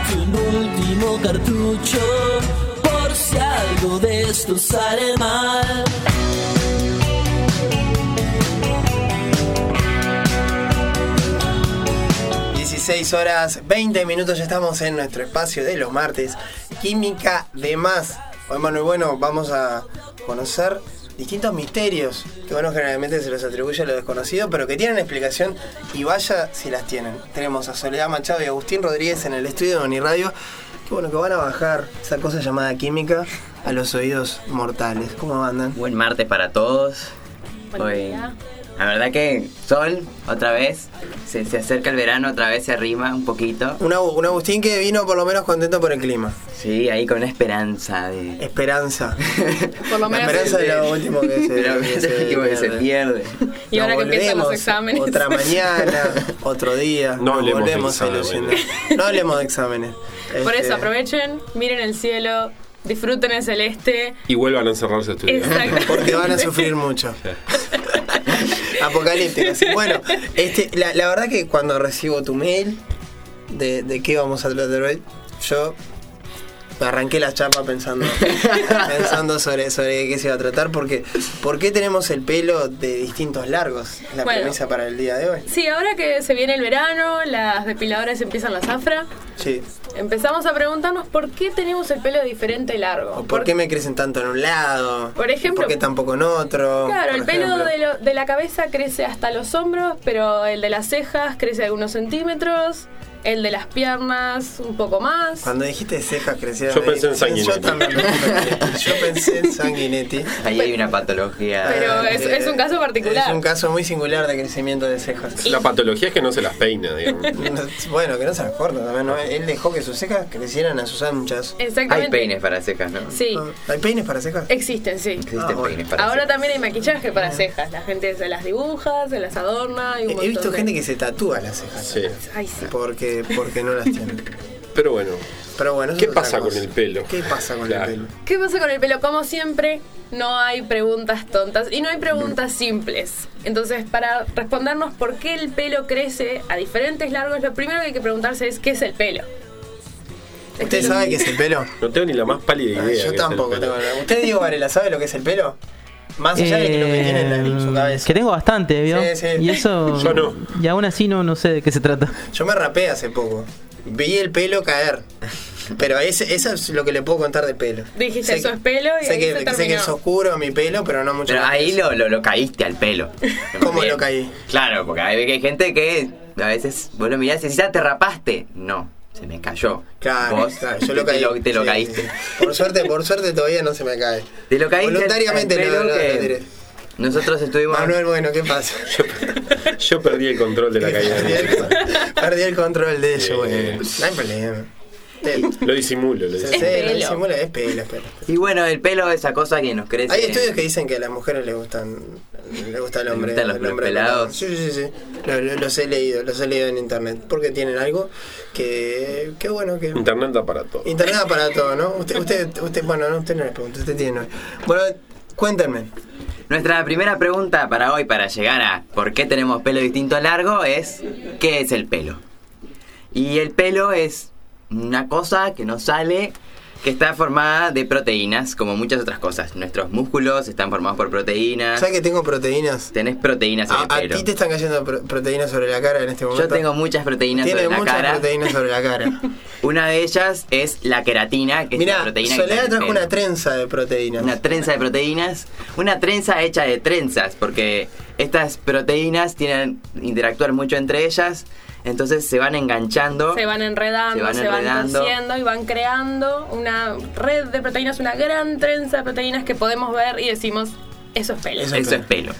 un último cartucho por si algo de esto sale mal. Horas 20 minutos, ya estamos en nuestro espacio de los martes, Química de Más. Hoy, Manuel, bueno, vamos a conocer distintos misterios que, bueno, generalmente se los atribuye a lo desconocido, pero que tienen explicación, y vaya si las tienen. Tenemos a Soledad Machado y Agustín Rodríguez en el estudio de Uniradio, que, bueno, que van a bajar esa cosa llamada química a los oídos mortales. ¿Cómo andan? Buen martes para todos. Hoy, la verdad que sol, otra vez, se acerca el verano, otra vez se arrima un poquito. Un Agustín que vino por lo menos contento por el clima. Sí, ahí con una esperanza de... Esperanza. Por lo menos la esperanza de lo último que se pierde. Y ahora que empiezan los exámenes. Otra mañana, otro día. No hablemos volvemos de a ilusionar. No hablemos de exámenes. Por eso aprovechen, miren el cielo, disfruten el celeste. Y vuelvan a encerrarse a estudiar. Exacto. Porque van a sufrir mucho. Apocalípticas. Bueno, la verdad que cuando recibo tu mail de qué vamos a tratar hoy, yo me arranqué la chapa pensando sobre qué se iba a tratar, porque ¿por qué tenemos el pelo de distintos largos? La premisa para el día de hoy. Sí, ahora que se viene el verano, las depiladoras empiezan la zafra. Sí. Empezamos a preguntarnos por qué tenemos el pelo diferente y largo. O por qué me crecen tanto en un lado. Por ejemplo. ¿Por qué tampoco en otro? Claro, el pelo de la cabeza crece hasta los hombros, pero el de las cejas crece algunos centímetros. El de las piernas un poco más. Cuando dijiste cejas crecieron. Yo pensé en Sanguinetti. Yo también yo pensé en Sanguinetti. Ahí hay una patología. Pero es un caso particular. Es un caso muy singular de crecimiento de cejas. La patología es que no se las peina, digamos. Bueno, que no se las corta también, ¿no? Él dejó que sus cejas crecieran a sus anchas. Exactamente. Hay peines para cejas, ¿no? Sí. ¿Hay peines para cejas? Existen, sí. Existen peines para Ahora cejas. también hay maquillaje para cejas. La gente se las dibuja, se las adorna. Y un He visto montón de... gente que se tatúa las cejas. Sí. Ay, sí. Porque no las tiene. Pero bueno, Pero ¿qué pasa con el pelo? ¿Qué pasa con el pelo? ¿Qué pasa con el pelo? Como siempre, no hay preguntas tontas y no hay preguntas simples. Entonces, para respondernos por qué el pelo crece a diferentes largos, lo primero que hay que preguntarse es ¿qué es el pelo? ¿Usted sabe qué es el pelo? No tengo ni la más pálida idea. Yo tampoco tengo nada. ¿Usted, Diego Varela, sabe lo que es el pelo? Más allá de que lo que tiene en su cabeza. Que tengo bastante, ¿vio? Sí. Y eso. Yo no. Y aún así no sé de qué se trata. Yo me rapé hace poco. Vi el pelo caer. Pero eso es lo que le puedo contar del pelo. Dijiste, eso es pelo y ahí se terminó. Sé que es oscuro mi pelo, pero no mucho. Pero más. ahí lo caíste al pelo. ¿Cómo Bien. lo caí? Claro, porque hay gente que a veces vos lo mirás y decís, ¿ya te rapaste? No, se me cayó. Claro, Vos yo lo caí. te lo Sí, caíste. sí. Por suerte todavía no se me cae. Te lo caíste Voluntariamente al pelo lo que tiré. nosotros estuvimos... Manuel, bueno, ¿qué pasa? Yo perdí el control de la caída. Perdí el control de eso, bueno. No hay problema. Lo disimulo. Sí, pelo. lo disimula, es pelo. Y bueno, el pelo es esa cosa que nos crece. Hay estudios que dicen que a las mujeres le gusta el hombre. ¿Le gustan los el hombre pelados? Sí. Los he leído en internet. Porque tienen algo que bueno, que... Internet da para todo. Internet da para todo, ¿no? Usted bueno, no, usted no le pregunta, usted tiene... Bueno, cuéntenme. Nuestra primera pregunta para hoy, para llegar a por qué tenemos pelo distinto a largo, es ¿qué es el pelo? Y el pelo es una cosa que nos sale, que está formada de proteínas, como muchas otras cosas. Nuestros músculos están formados por proteínas. ¿Sabes que tengo proteínas? Tenés proteínas en el ¿A pelo. ti te están cayendo proteínas sobre la cara en este momento? Yo tengo muchas proteínas sobre la muchas cara. proteínas sobre la cara. Una de ellas es la queratina, que es Mirá, la proteína que está en Soledad el trajo pelo. una trenza de proteínas. Una trenza de proteínas. Una trenza hecha de trenzas, porque estas proteínas tienen interactuar mucho entre ellas. Entonces se van enganchando. Se van enredando, se van torciendo y van creando una red de proteínas, una gran trenza de proteínas que podemos ver y decimos, eso es pelo. Eso es pelo.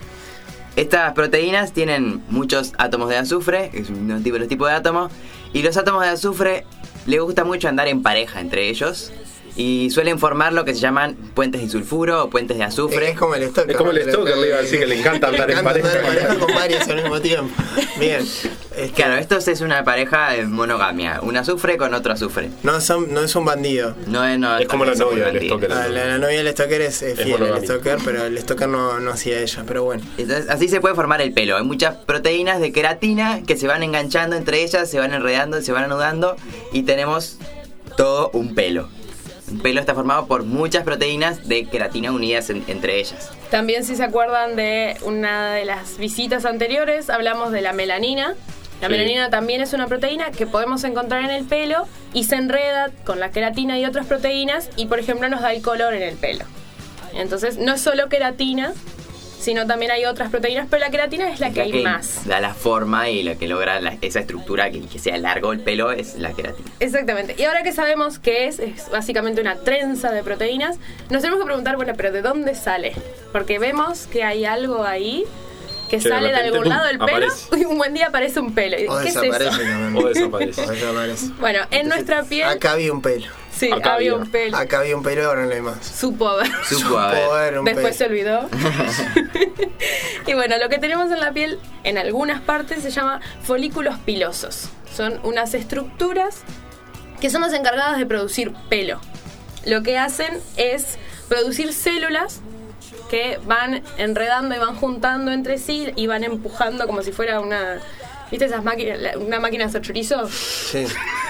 Estas proteínas tienen muchos átomos de azufre, es un tipo de átomos, y los átomos de azufre les gusta mucho andar en pareja entre ellos, Y suelen formar lo que se llaman puentes de sulfuro o puentes de azufre. Es como el stalker. Es como el stalker, le iba a decir que le encanta andar en pareja. Con varios al mismo tiempo. Bien. Claro, esto es una pareja de monogamia. Un azufre con otro azufre. No es un bandido. No, Es como la novia del stalker. La novia del stalker es fiel al monogámica. stalker, pero el stalker no hacía ella, pero bueno. Entonces, así se puede formar el pelo. Hay muchas proteínas de queratina que se van enganchando entre ellas, se van enredando, se van anudando y tenemos todo un pelo. Un pelo está formado por muchas proteínas de queratina unidas entre ellas. También, si se acuerdan de una de las visitas anteriores, hablamos de la melanina. La melanina también es una proteína que podemos encontrar en el pelo y se enreda con la queratina y otras proteínas y, por ejemplo, nos da el color en el pelo. Entonces, no es solo queratina, sino también hay otras proteínas, pero la queratina es la que hay más. Da la forma y la que logra esa estructura que sea largo el pelo es la queratina. Exactamente. Y ahora que sabemos que es básicamente una trenza de proteínas, nos tenemos que preguntar, bueno, pero ¿de dónde sale? Porque vemos que hay algo ahí que de sale de repente, algún lado del pelo aparece. y un buen día aparece un pelo. O ¿Qué es desaparece eso? también. O desaparece. O desaparece. Bueno, en nuestra piel... Acá había un pelo. Sí, acá había había. un pelo. Acá había un pelo, ahora no hay más. Supo haber. Supo haber. Poder, un Después se pelo. olvidó. Y bueno, lo que tenemos en la piel, en algunas partes, se llama folículos pilosos. Son unas estructuras que son las encargadas de producir pelo. Lo que hacen es producir células que van enredando y van juntando entre sí y van empujando como si fuera una... ¿Viste esas máquinas? Una máquina de hacer chorizo. Sí.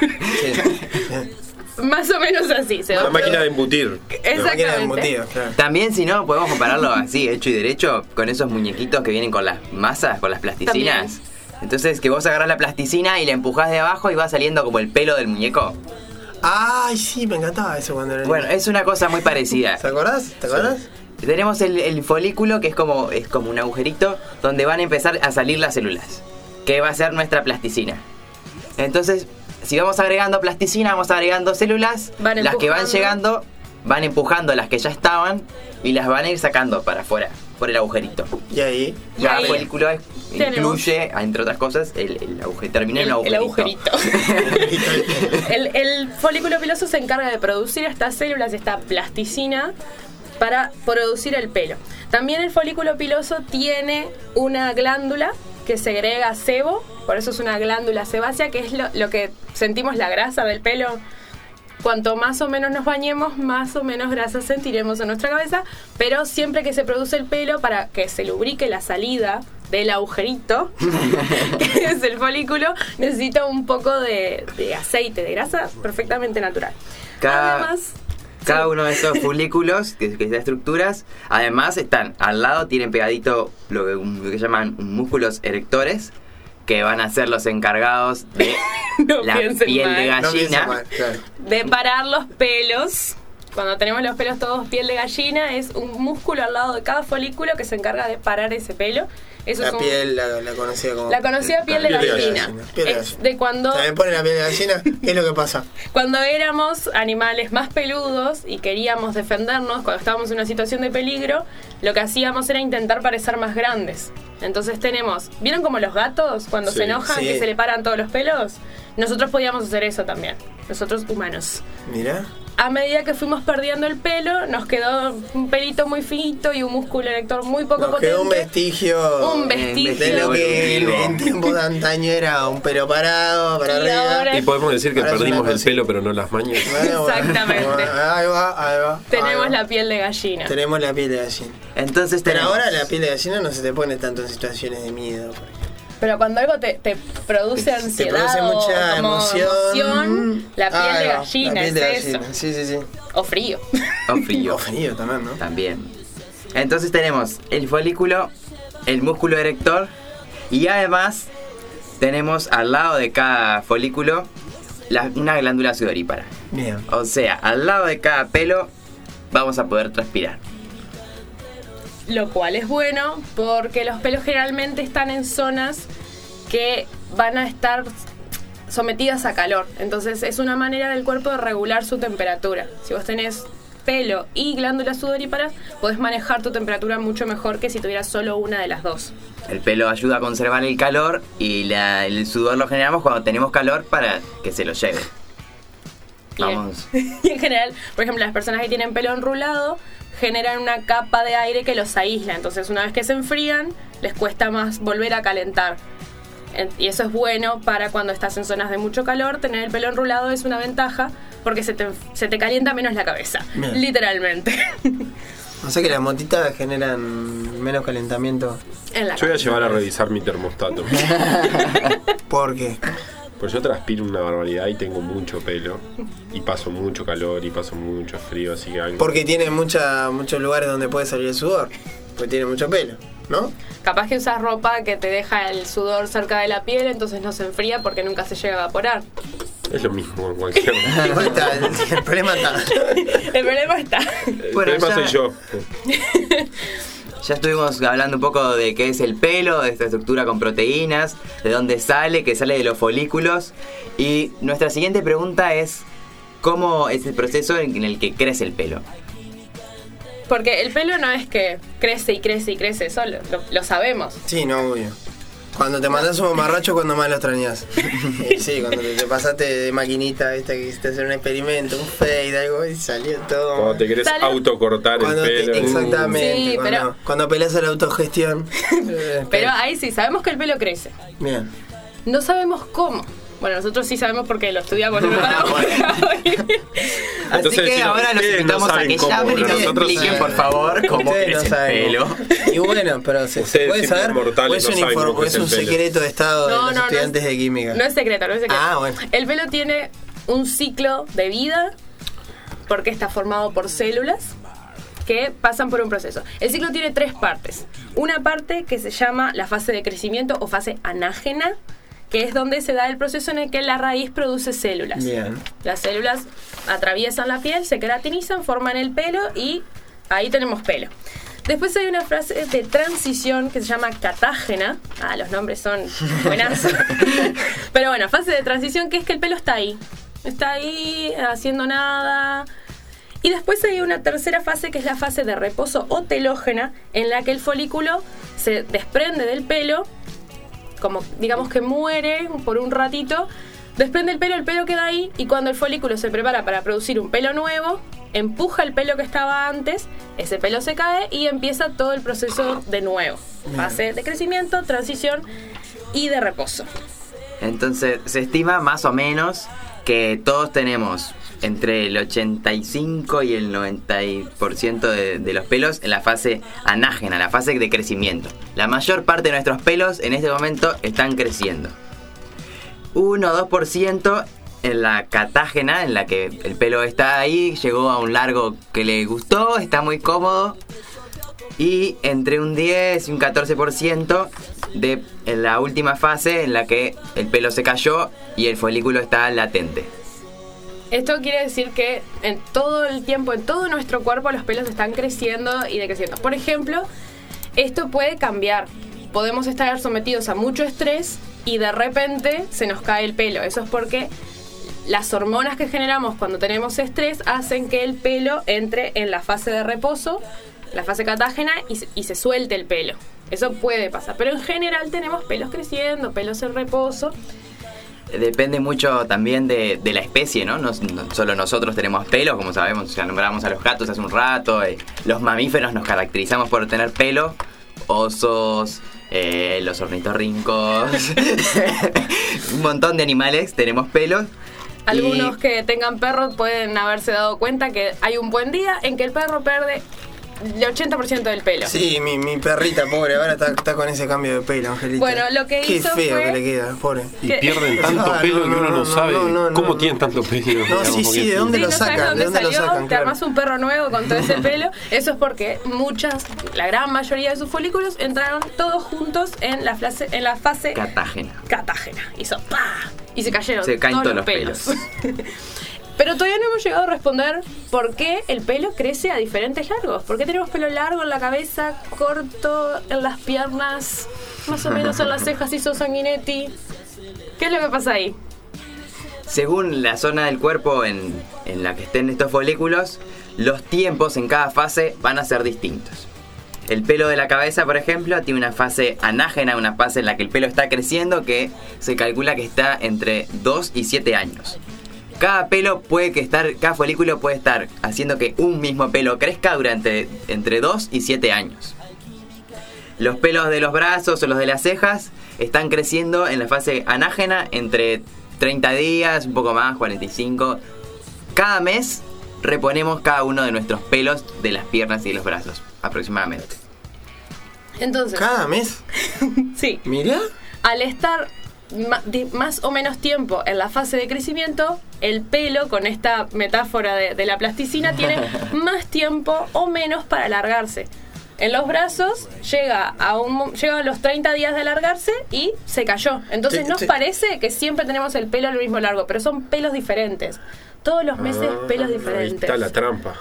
Sí. Más o menos así. Una máquina de embutir. La máquina de Exactamente. embutidos, claro. También, si no, podemos compararlo así, hecho y derecho, con esos muñequitos que vienen con las masas, con las plasticinas. Entonces, que vos agarrás la plasticina y la empujás de abajo y va saliendo como el pelo del muñeco. Ay, sí, me encantaba eso cuando era Bueno, niño. es una cosa muy parecida. ¿Te acordás? ¿Te acordás? Tenemos el folículo, que es como un agujerito donde van a empezar a salir las células, que va a ser nuestra plasticina. Entonces, si vamos agregando plasticina, vamos agregando células, Van las que van empujando. llegando van empujando las que ya estaban y las van a ir sacando para afuera, por el agujerito. Y ahí. Y Cada ahí folículo tenemos incluye, entre otras cosas, el agujerito. Termina en un el agujerito. agujerito. El folículo piloso se encarga de producir estas células, esta plasticina, para producir el pelo. También el folículo piloso tiene una glándula que segrega sebo, por eso es una glándula sebácea, que es lo que sentimos la grasa del pelo. Cuanto más o menos nos bañemos, más o menos grasa sentiremos en nuestra cabeza, pero siempre que se produce el pelo, para que se lubrique la salida del agujerito, que es el folículo, necesita un poco de aceite, de grasa perfectamente natural. Además, Cada uno de esos folículos, que estas estructuras, además tienen pegadito lo que llaman músculos erectores, que van a ser los encargados de No la piensen piel mal. de No pienso gallina. mal, claro. de parar los pelos. Cuando tenemos los pelos todos piel de gallina, es un músculo al lado de cada folículo que se encarga de parar ese pelo. Eso La es piel, la conocida como. la conocida piel de Piel de gallina. gallina. Piel de Es gallina. de cuando También ponen la piel de gallina. ¿Qué es lo que pasa? Cuando éramos animales más peludos y queríamos defendernos, cuando estábamos en una situación de peligro, lo que hacíamos era intentar parecer más grandes. Entonces ¿vieron como los gatos cuando Sí. se enojan Sí. que se le paran todos los pelos? Nosotros podíamos hacer eso también, nosotros humanos. Mirá. A medida que fuimos perdiendo el pelo, nos quedó un pelito muy finito y un músculo erector muy poco Nos potente. quedó un vestigio. Un vestigio. De lo que Evolutivo. en tiempos de antaño era un pelo parado, para Y arriba. ahora- Y podemos decir que Ahora es una perdimos el cosa. pelo, pero no las mañas. Bueno, Exactamente. Ahí va. Tenemos ahí va. la piel de gallina. Tenemos la piel de gallina. Entonces Pero tenemos... ahora la piel de gallina no se te pone tanto en situaciones de miedo. por ejemplo. Pero cuando algo te produce ansiedad Te produce mucha o como emoción. la piel Ahí de va, gallina la piel es de eso. gallina. Sí. O frío. O frío. O frío también, ¿no? También. Entonces tenemos el folículo, el músculo erector y además tenemos al lado de cada folículo una glándula sudorípara. Bien. O sea, al lado de cada pelo vamos a poder transpirar. Lo cual es bueno porque los pelos generalmente están en zonas que van a estar sometidas a calor. Entonces es una manera del cuerpo de regular su temperatura. Si vos tenés pelo y glándulas sudoríparas, podés manejar tu temperatura mucho mejor que si tuvieras solo una de las dos. El pelo ayuda a conservar el calor y el sudor lo generamos cuando tenemos calor para que se lo lleve. Vamos. Y en general, por ejemplo, las personas que tienen pelo enrulado generan una capa de aire que los aísla. Entonces, una vez que se enfrían, les cuesta más volver a calentar. Y eso es bueno para cuando estás en zonas de mucho calor. Tener el pelo enrulado es una ventaja porque se te calienta menos la cabeza. Bien. Literalmente. O sea que las motitas generan menos calentamiento. En la Yo voy a cabeza. llevar a revisar mi termostato. ¿Por qué? Pues yo transpiro una barbaridad y tengo mucho pelo. Y paso mucho calor y paso mucho frío, así que algo. Porque tiene muchos lugares donde puede salir el sudor. Porque tiene mucho pelo, ¿no? Capaz que usas ropa que te deja el sudor cerca de la piel, entonces no se enfría porque nunca se llega a evaporar. Es lo mismo en cualquier. Igual está, el problema está. El problema está. El Bueno, problema ya- soy yo. Ya estuvimos hablando un poco de qué es el pelo, de esta estructura con proteínas, de dónde sale, que sale de los folículos. Y nuestra siguiente pregunta es, ¿cómo es el proceso en el que crece el pelo? Porque el pelo no es que crece y crece y crece solo, lo sabemos. Sí, no, obvio. Cuando te mandás un mamarracho, cuando más lo extrañas. Sí, cuando te pasaste de maquinita, esta que quisiste hacer un experimento, un fade, algo, y salió todo. Cuando te querés Sale- autocortar el Cuando pelo. exactamente. Sí, Cuando peleas a la autogestión. Pero ahí sí, sabemos que el pelo crece. Bien. No sabemos cómo. Bueno, nosotros sí sabemos porque lo estudiamos, lo preparamos para hoy. Así Entonces, que si ahora los ustedes invitamos no a saben que cómo, llamen y nos nosotros expliquen, sí. por favor, cómo Ustedes crece no el pelo. saben. Y bueno, pero se Ustedes, puede simples saber. mortales, O es no un, saben cómo o es crece un el pelo. secreto de estado de No, los no, estudiantes no es- de química. No es secreto, no es secreto. Ah, bueno. El pelo tiene un ciclo de vida porque está formado por células que pasan por un proceso. El ciclo tiene 3 partes. Una parte que se llama la fase de crecimiento o fase anágena, que es donde se da el proceso en el que la raíz produce células. Bien. Las células atraviesan la piel, se queratinizan, forman el pelo y ahí tenemos pelo. Después hay una fase de transición que se llama catágena. Ah, los nombres son buenazos. Pero bueno, fase de transición que es que el pelo está ahí. Está ahí haciendo nada. Y después hay una tercera fase que es la fase de reposo o telógena, en la que el folículo se desprende del pelo, como digamos que muere por un ratito, desprende el pelo queda ahí, y cuando el folículo se prepara para producir un pelo nuevo, empuja el pelo que estaba antes, ese pelo se cae y empieza todo el proceso de nuevo. Fase de crecimiento, transición y de reposo. Entonces, se estima más o menos que todos tenemos entre el 85 y el 90% de los pelos en la fase anágena, la fase de crecimiento. La mayor parte de nuestros pelos en este momento están creciendo. 1 o 2% en la catágena, en la que el pelo está ahí, llegó a un largo que le gustó, está muy cómodo. Y entre un 10 y un 14% en la última fase en la que el pelo se cayó y el folículo está latente. Esto quiere decir que en todo el tiempo, en todo nuestro cuerpo, los pelos están creciendo y decreciendo. Por ejemplo, esto puede cambiar. Podemos estar sometidos a mucho estrés y de repente se nos cae el pelo. Eso es porque las hormonas que generamos cuando tenemos estrés hacen que el pelo entre en la fase de reposo, la fase catágena, y se suelte el pelo. Eso puede pasar, pero en general tenemos pelos creciendo, pelos en reposo. Depende mucho también de la especie, ¿no? No solo nosotros tenemos pelos, como sabemos, ya nombramos a los gatos hace un rato. Los mamíferos nos caracterizamos por tener pelo. Osos, los ornitorrincos, un montón de animales tenemos pelos. Algunos que tengan perros pueden haberse dado cuenta que hay un buen día en que el perro pierde el 80% del pelo. Sí, mi perrita, pobre, ahora está con ese cambio de pelo, Angelita. Bueno, lo que Qué hizo feo fue- que le queda, pobre. Y ¿Qué? pierden tanto Ah, pelo que uno no sabe no, cómo no. tienen tanto pelo. No, sí, sí, ¿de dónde Sí, lo no sabes sacan? dónde ¿De dónde lo salió, sacan? te Claro. armas un perro nuevo con todo ese pelo. Eso es porque la gran mayoría de sus folículos entraron todos juntos en la fase Catágena. catágena. Hizo ¡pah! Y se cayeron Se caen todos los pelos. Pero todavía no hemos llegado a responder por qué el pelo crece a diferentes largos. ¿Por qué tenemos pelo largo en la cabeza, corto en las piernas, más o menos en las cejas y sos Sanguinetti? ¿Qué es lo que pasa ahí? Según la zona del cuerpo en la que estén estos folículos, los tiempos en cada fase van a ser distintos. El pelo de la cabeza, por ejemplo, tiene una fase anágena, una fase en la que el pelo está creciendo, que se calcula que está entre 2 y 7 años. cada cada folículo puede estar haciendo que un mismo pelo crezca durante entre 2 y 7 años. Los pelos de los brazos o los de las cejas están creciendo en la fase anágena entre 30 días, un poco más, 45. Cada mes reponemos cada uno de nuestros pelos de las piernas y de los brazos, aproximadamente. Entonces, ¿Cada mes? sí, Mirá. al estar más o menos tiempo en la fase de crecimiento, el pelo, con esta metáfora de la plasticina, tiene más tiempo o menos para alargarse. En los brazos llega a los 30 días de alargarse y se cayó. Entonces nos parece que siempre tenemos el pelo al mismo largo, pero son pelos diferentes. Todos los meses pelos diferentes. Ahí está la trampa.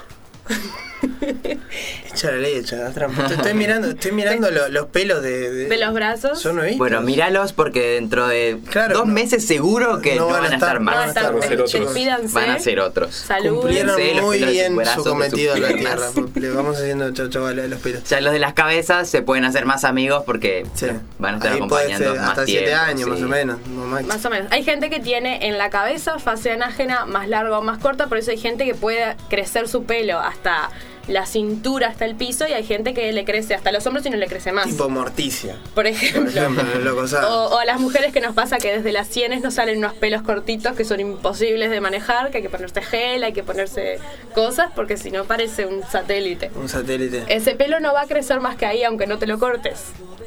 Echa la ley, echa la trampa. Estoy mirando los pelos de los brazos. Yo no he visto. Bueno, míralos porque dentro de 2 meses seguro que no van a estar No van a más. estar, Van a ser otros. despídanse. Van a ser otros. Salud. Cumplieron los muy pelos de bien sus brazos, su de cometido en sus la piernas. tierra. Le vamos haciendo chocho a los pelos. Ya los de las cabezas se pueden hacer más amigos porque Sí. van a estar Ahí puede acompañando ser más hasta tiempo. 7 años, sí. más o menos. No, Max. Más o menos. Hay gente que tiene en la cabeza fase anágena más larga o más corta, por eso hay gente que puede crecer su pelo hasta la cintura, hasta el piso, y hay gente que le crece hasta los hombros y no le crece más. Tipo Morticia. Por ejemplo. Loco, ¿sabes? O a las mujeres que nos pasa que desde las sienes nos salen unos pelos cortitos que son imposibles de manejar, que hay que ponerse gel, hay que ponerse cosas, porque si no parece un satélite. Un satélite. Ese pelo no va a crecer más que ahí, aunque no te lo cortes.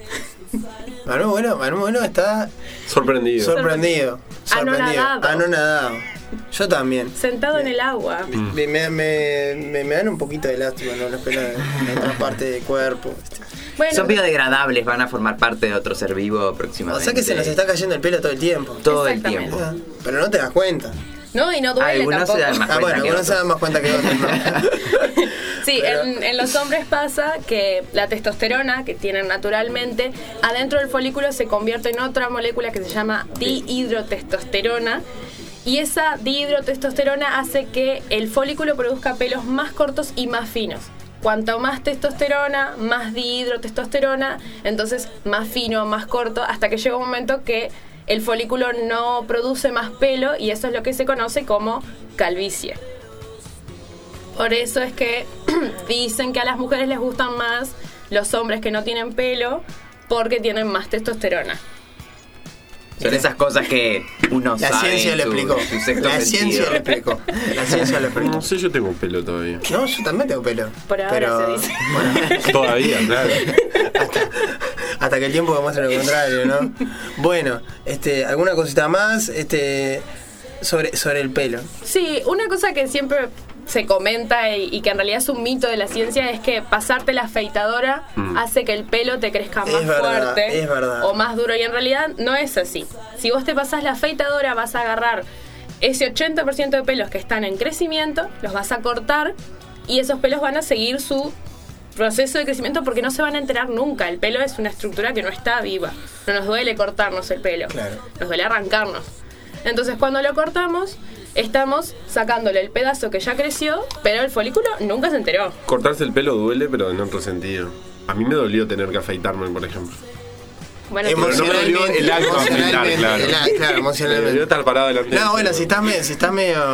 Manu Bueno está Sorprendido. sorprendido. Anonadado. Anonadado. Yo también. Sentado en el agua. Me dan un poquito de lástima, ¿no? Los pelos en otra parte del cuerpo. Bueno, Son biodegradables, van a formar parte de otro ser vivo O próximamente. sea que se nos está cayendo el pelo todo el tiempo. todo el Exactamente. tiempo. Ah, pero no te das cuenta. no, y no duele Algunos tampoco. se dan más Ah, cuenta bueno, que algunos se otros. dan más cuenta que otros, ¿no? Sí, en los hombres pasa que la testosterona que tienen naturalmente, adentro del folículo se convierte en otra molécula que se llama dihidrotestosterona. Y esa dihidrotestosterona hace que el folículo produzca pelos más cortos y más finos. Cuanto más testosterona, más dihidrotestosterona, entonces más fino, más corto, hasta que llega un momento que el folículo no produce más pelo, y eso es lo que se conoce como calvicie. Por eso es que dicen que a las mujeres les gustan más los hombres que no tienen pelo, porque tienen más testosterona. Son esas cosas que uno La sabe. ciencia en lo su- explicó. su sexto La sentido. ciencia lo explicó. La ciencia lo explicó. No sé, yo tengo pelo todavía. No, yo también tengo pelo. Por ahora pero, se dice. Bueno, Todavía, claro. hasta que el tiempo demuestre lo contrario, ¿no? Bueno, alguna cosita más sobre el pelo. Sí, una cosa que siempre se comenta y que en realidad es un mito de la ciencia es que pasarte la afeitadora hace que el pelo te crezca más verdad, fuerte es verdad. o más duro, y en realidad no es así. Si vos te pasás la afeitadora vas a agarrar ese 80% de pelos que están en crecimiento, los vas a cortar y esos pelos van a seguir su proceso de crecimiento porque no se van a enterar nunca. El pelo es una estructura que no está viva. No nos duele cortarnos el pelo, Claro. nos duele arrancarnos. Entonces cuando lo cortamos estamos sacándole el pedazo que ya creció, pero el folículo nunca se enteró. Cortarse el pelo duele, pero en otro sentido. A mí me dolió tener que afeitarme, por ejemplo. Bueno, no me dolió el acto de afeitar, claro. Claro, Me dolió emocionalmente. estar parado delante de No, eso. bueno, si estás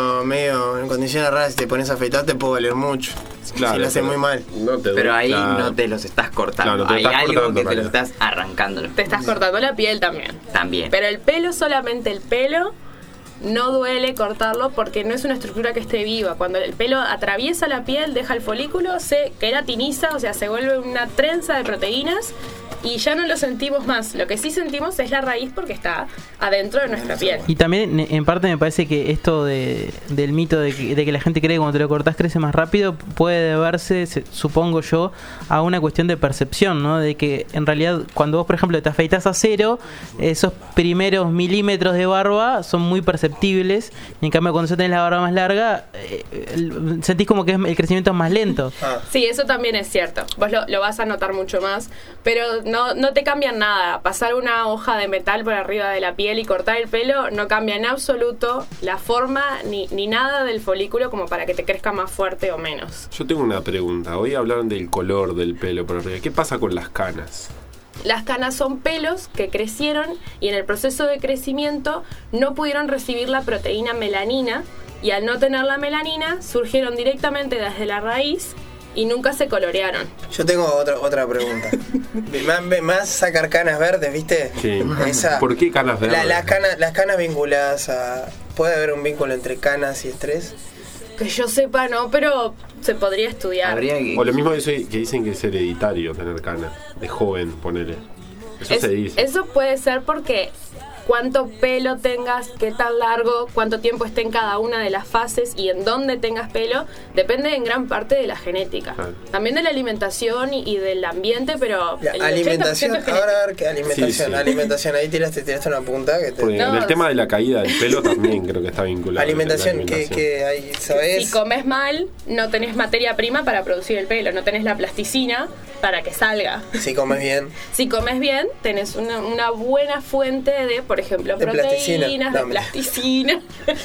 medio en condiciones raras y te pones a afeitar, te puede doler mucho. Claro, si lo haces pero muy mal. No te Pero ahí claro. no te los estás cortando. Claro, no te Hay estás algo cortando, que te los María. estás arrancando. te estás cortando la piel también. También. Pero el pelo, solamente el pelo, no duele cortarlo porque no es una estructura que esté viva. Cuando el pelo atraviesa la piel, deja el folículo, se queratiniza, o sea, se vuelve una trenza de proteínas y ya no lo sentimos más. Lo que sí sentimos es la raíz porque está adentro de nuestra piel. Y también, en parte, me parece que esto del mito de que la gente cree que cuando te lo cortás crece más rápido puede deberse, supongo yo, a una cuestión de percepción, ¿no? De que en realidad cuando vos, por ejemplo, te afeitas a cero, esos primeros milímetros de barba son muy perceptibles, y en cambio cuando ya tenés la barba más larga, sentís como que el crecimiento es más lento. Sí, eso también es cierto. Vos lo vas a notar mucho más, pero no te cambian nada. Pasar una hoja de metal por arriba de la piel y cortar el pelo no cambia en absoluto la forma ni nada del folículo como para que te crezca más fuerte o menos. Yo tengo una pregunta. Hoy hablaron del color del pelo por arriba. ¿Qué pasa con las canas? Las canas son pelos que crecieron y en el proceso de crecimiento no pudieron recibir la proteína melanina y al no tener la melanina surgieron directamente desde la raíz y nunca se colorearon. Yo tengo otra pregunta. Más sacar canas verdes, ¿viste? Sí. ¿Por qué canas verdes? Las canas vinculadas a... ¿Puede haber un vínculo entre canas y estrés? Que yo sepa, no, pero se podría estudiar. O lo mismo eso que dicen que es hereditario tener canas. De joven, ponele. Eso se dice. Eso puede ser porque cuánto pelo tengas, qué tan largo, cuánto tiempo esté en cada una de las fases y en dónde tengas pelo, depende en gran parte de la genética. También de la alimentación y del ambiente, pero el alimentación, ahora a ver qué alimentación, sí. Alimentación, ahí tiraste una punta que te... en el tema de la caída del pelo también creo que está vinculado. Alimentación, que hay, ¿sabes? Si comes mal, no tenés materia prima para producir el pelo, no tenés la plasticina para que salga. Si comes bien. Si comes bien, tenés una buena fuente de, por ejemplo, de proteínas, de plasticina.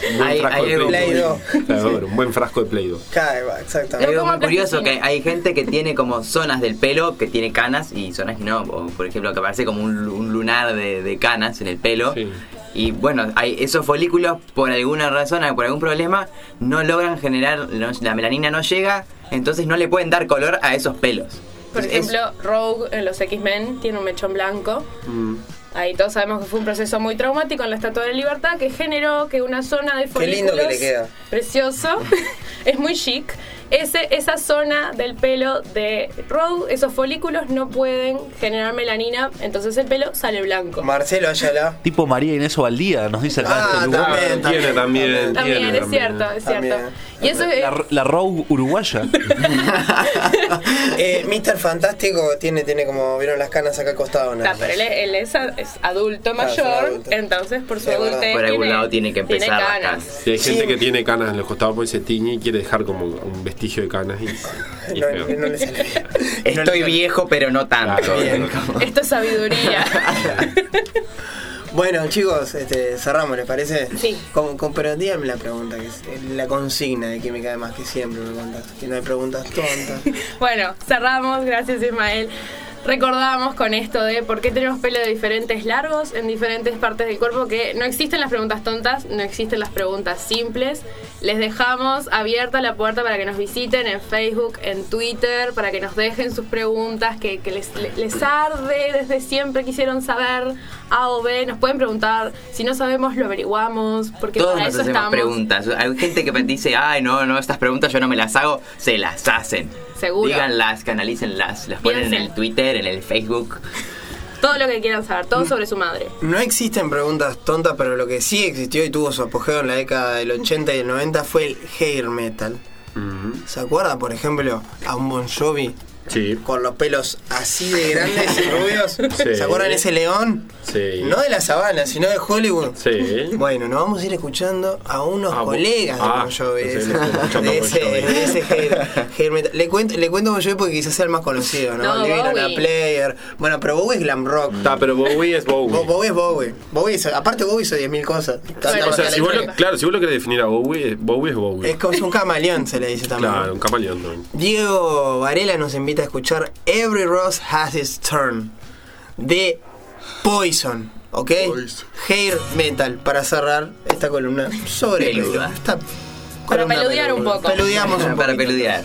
Un buen frasco de Play-Doh. Exactamente. Es algo muy curioso que hay gente que tiene como zonas del pelo que tiene canas y zonas que no. O, por ejemplo, que parece como un lunar de canas en el pelo. Sí. Y bueno, esos folículos, por alguna razón, por algún problema, no logran generar, la melanina no llega, entonces no le pueden dar color a esos pelos. Por ejemplo, Rogue en los X-Men tiene un mechón blanco. Ahí todos sabemos que fue un proceso muy traumático en la Estatua de la Libertad que generó que una zona de folículos... Qué lindo que le queda. Precioso. Es muy chic. Esa zona del pelo de Rogue, esos folículos no pueden generar melanina, entonces el pelo sale blanco. Marcelo Ayala. Tipo María Inés Ovaldía, nos dice acá este lugar. También, es cierto. Y eso la Rogue uruguaya. Mr. Fantástico tiene como, vieron las canas acá al costado, ¿no? Pero él es adulto mayor, entonces por su adultez por algún lado tiene que empezar las canas. Si hay gente que tiene canas en los costados porque se tiñe y quiere dejar como un vestigio de canas y no le sale bien. Estoy viejo pero no tanto. Esto es sabiduría. Bueno, chicos, cerramos, ¿les parece? Sí. Pero díganme la pregunta, que es la consigna de Química de Más, que siempre me contás, que no hay preguntas tontas. Bueno, cerramos, gracias Ismael. Recordamos con esto de por qué tenemos pelo de diferentes largos en diferentes partes del cuerpo, que no existen las preguntas tontas, no existen las preguntas simples. Les dejamos abierta la puerta para que nos visiten en Facebook, en Twitter, para que nos dejen sus preguntas que les arde, desde siempre quisieron saber A o B. Nos pueden preguntar, si no sabemos lo averiguamos, porque todos para nos eso hacemos estamos. Preguntas. Hay gente que dice, ay no, estas preguntas yo no me las hago, se las hacen. Seguro. Díganlas, canalícenlas, las ponen en el Twitter, en el Facebook. Todo lo que quieran saber, todo sobre su madre. No existen preguntas tontas, pero lo que sí existió y tuvo su apogeo en la década del 80 y el 90 fue el hair metal. ¿Se acuerda, por ejemplo, a un Bon Jovi? Sí. Con los pelos así de grandes y rubios. Sí. ¿Se acuerdan ese león? Sí. No de la sabana, sino de Hollywood. Sí. Bueno, nos vamos a ir escuchando a unos colegas de Bon Jovi. De ese hair metal. Le cuento Bon Jovi porque quizás sea el más conocido, ¿no? No, Living on a Bowie. Player. Bueno, pero Bowie es glam rock. Pero Bowie es Bowie. Bowie es Bowie. Aparte Bowie hizo 10.000 cosas. O sea, si vos lo querés definir a Bowie es Bowie. Es como un camaleón, se le dice también. Claro, un camaleón también. Diego Varela nos invita a escuchar Every Rose Has Its Turn de Poison, ¿ok? Hair Metal, para cerrar esta columna sobre Peluda. esta Para columna peludear un poco. Peludeamos un Para poquito. peludear.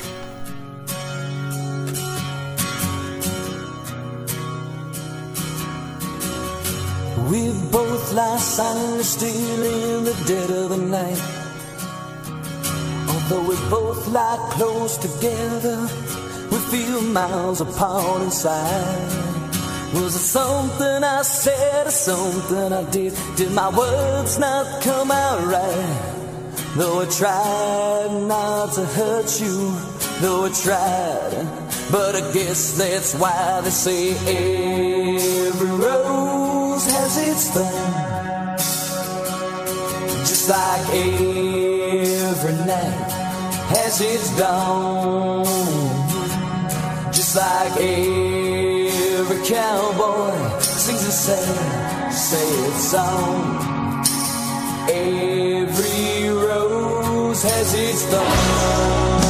We both lie silently still in the dead of the night. Although we both lie close together, we feel miles apart inside. Was it something I said or something I did? Did my words not come out right? Though I tried not to hurt you, though I tried, but I guess that's why they say every rose has its thorn. Just like every night has its dawn. Just like every cowboy sings a sad song. Every rose has its thorn.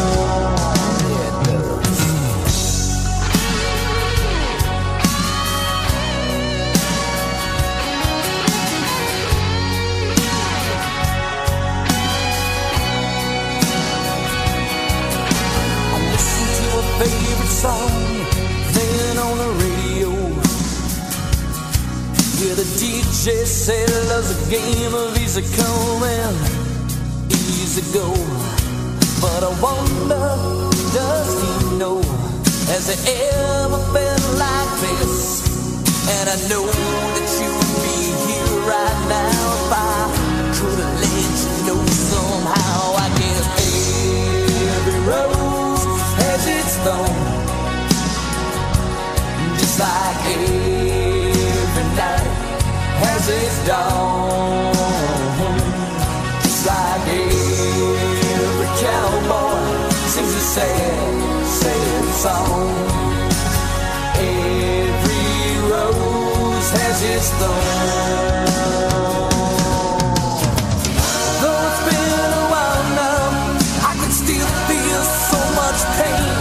song playing on the radio. Yeah, the DJ said there's a game of easy come and easy go. But I wonder, does he know? Has it ever been like this? And I know that you would be here right now if I could have let you know somehow. I guess every rose has its thorn, just like every night has its dawn, just like every cowboy sings a sad, sad song. Every rose has its thorn. Though it's been a while now, I can still feel so much pain,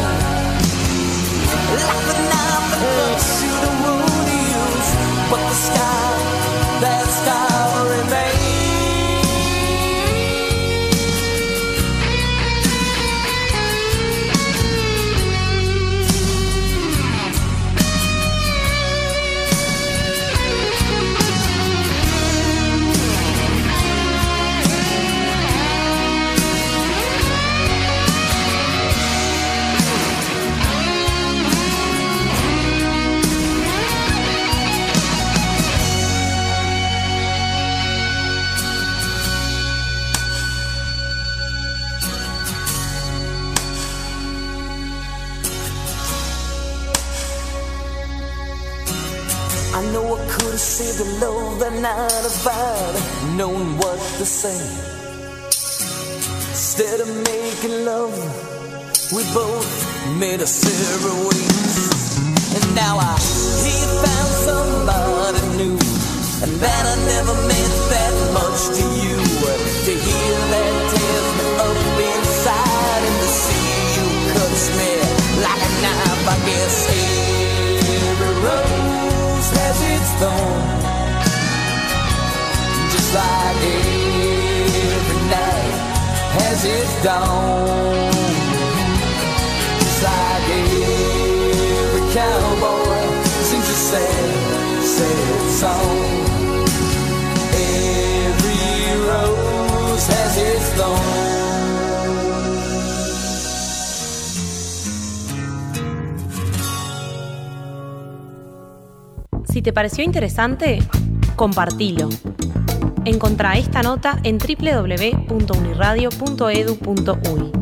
like the knife that cuts you the wound heals, but the sky, that sky remains. I know I could have saved the love that night if I'd known what to say. Instead of making love, we both made our separate ways. And now I hear you found somebody new, and that I never meant that much to you. To hear that tears me up inside, and to see you cuts me like a knife. I guess every rose has its thorn, just like every night has its dawn, just like every cowboy sings a sad, sad song. Every rose has its thorn. Si te pareció interesante, compartilo. Encontrá esta nota en www.uniradio.edu.uy.